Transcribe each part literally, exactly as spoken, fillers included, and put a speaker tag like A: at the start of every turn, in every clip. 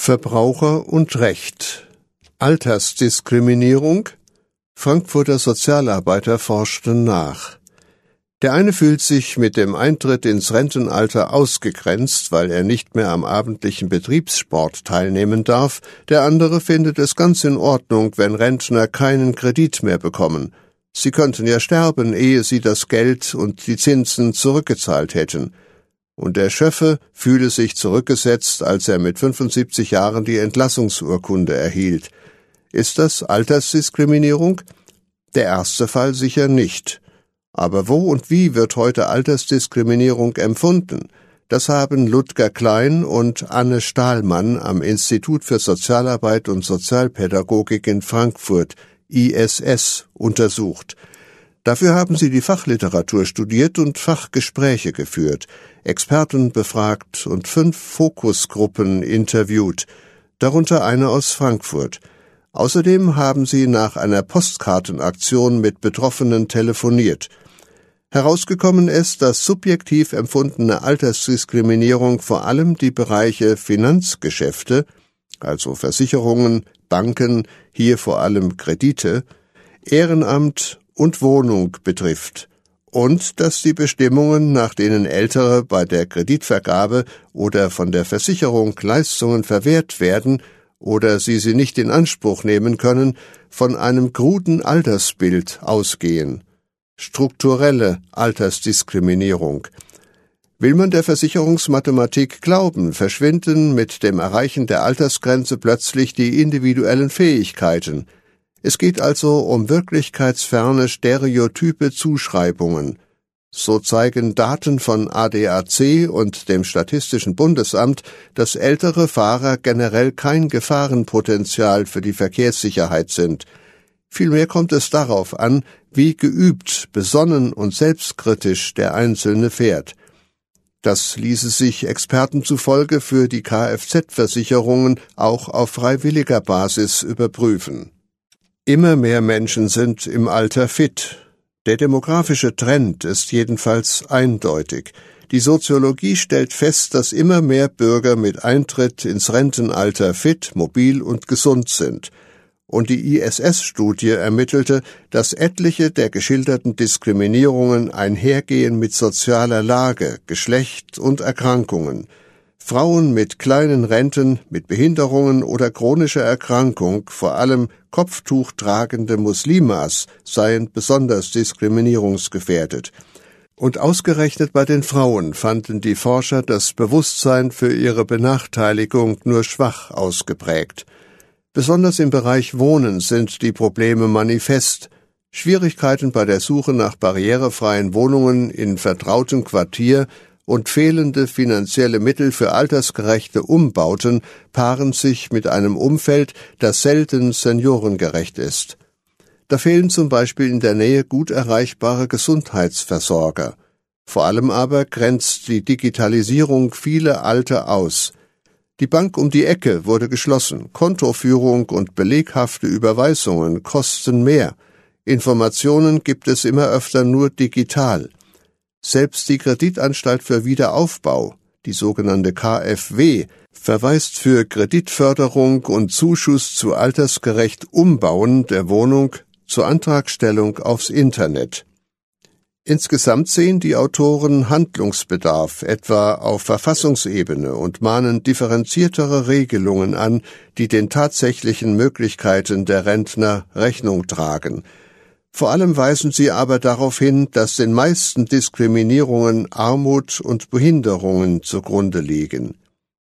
A: Verbraucher und Recht. Altersdiskriminierung. Frankfurter Sozialarbeiter forschten nach. Der eine fühlt sich mit dem Eintritt ins Rentenalter ausgegrenzt, weil er nicht mehr am abendlichen Betriebssport teilnehmen darf. Der andere findet es ganz in Ordnung, wenn Rentner keinen Kredit mehr bekommen. Sie könnten ja sterben, ehe sie das Geld und die Zinsen zurückgezahlt hätten. Und der Schöffe fühle sich zurückgesetzt, als er mit fünfundsiebzig Jahren die Entlassungsurkunde erhielt. Ist das Altersdiskriminierung? Der erste Fall sicher nicht. Aber wo und wie wird heute Altersdiskriminierung empfunden? Das haben Ludger Klein und Anne Stahlmann am Institut für Sozialarbeit und Sozialpädagogik in Frankfurt, I S S, untersucht. Dafür haben sie die Fachliteratur studiert und Fachgespräche geführt, Experten befragt und fünf Fokusgruppen interviewt, darunter eine aus Frankfurt. Außerdem haben sie nach einer Postkartenaktion mit Betroffenen telefoniert. Herausgekommen ist, dass subjektiv empfundene Altersdiskriminierung vor allem die Bereiche Finanzgeschäfte, also Versicherungen, Banken, hier vor allem Kredite, Ehrenamt und Wohnung betrifft und dass die Bestimmungen, nach denen Ältere bei der Kreditvergabe oder von der Versicherung Leistungen verwehrt werden oder sie sie nicht in Anspruch nehmen können, von einem kruden Altersbild ausgehen. Strukturelle Altersdiskriminierung. Will man der Versicherungsmathematik glauben, verschwinden mit dem Erreichen der Altersgrenze plötzlich die individuellen Fähigkeiten. Es geht also um wirklichkeitsferne stereotype Zuschreibungen. So zeigen Daten von A D A C und dem Statistischen Bundesamt, dass ältere Fahrer generell kein Gefahrenpotenzial für die Verkehrssicherheit sind. Vielmehr kommt es darauf an, wie geübt, besonnen und selbstkritisch der Einzelne fährt. Das ließe sich Experten zufolge für die Kfz-Versicherungen auch auf freiwilliger Basis überprüfen. Immer mehr Menschen sind im Alter fit. Der demografische Trend ist jedenfalls eindeutig. Die Soziologie stellt fest, dass immer mehr Bürger mit Eintritt ins Rentenalter fit, mobil und gesund sind. Und die I S S-Studie ermittelte, dass etliche der geschilderten Diskriminierungen einhergehen mit sozialer Lage, Geschlecht und Erkrankungen. Frauen mit kleinen Renten, mit Behinderungen oder chronischer Erkrankung, vor allem kopftuchtragende Muslimas, seien besonders diskriminierungsgefährdet. Und ausgerechnet bei den Frauen fanden die Forscher das Bewusstsein für ihre Benachteiligung nur schwach ausgeprägt. Besonders im Bereich Wohnen sind die Probleme manifest. Schwierigkeiten bei der Suche nach barrierefreien Wohnungen in vertrautem Quartier und fehlende finanzielle Mittel für altersgerechte Umbauten paaren sich mit einem Umfeld, das selten seniorengerecht ist. Da fehlen zum Beispiel in der Nähe gut erreichbare Gesundheitsversorger. Vor allem aber grenzt die Digitalisierung viele Alte aus. Die Bank um die Ecke wurde geschlossen, Kontoführung und beleghafte Überweisungen kosten mehr, Informationen gibt es immer öfter nur digital. Selbst die Kreditanstalt für Wiederaufbau, die sogenannte K f W, verweist für Kreditförderung und Zuschuss zu altersgerecht Umbauen der Wohnung zur Antragstellung aufs Internet. Insgesamt sehen die Autoren Handlungsbedarf, etwa auf Verfassungsebene, und mahnen differenziertere Regelungen an, die den tatsächlichen Möglichkeiten der Rentner Rechnung tragen. Vor allem weisen sie aber darauf hin, dass den meisten Diskriminierungen Armut und Behinderungen zugrunde liegen.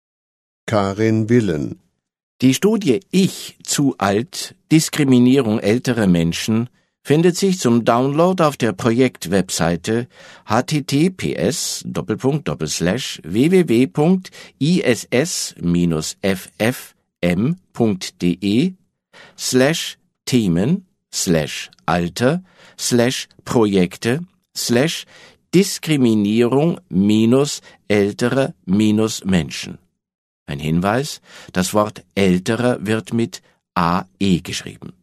A: Karin Willen.
B: Die Studie Ich zu alt, Diskriminierung älterer Menschen findet sich zum Download auf der Projektwebseite h t t p s Doppelpunkt Doppelslash w w w punkt i s s minus f f m punkt d e slash Themen slash Alter slash Projekte slash Diskriminierung minus ältere minus Menschen. Ein Hinweis, das Wort älterer wird mit A E geschrieben.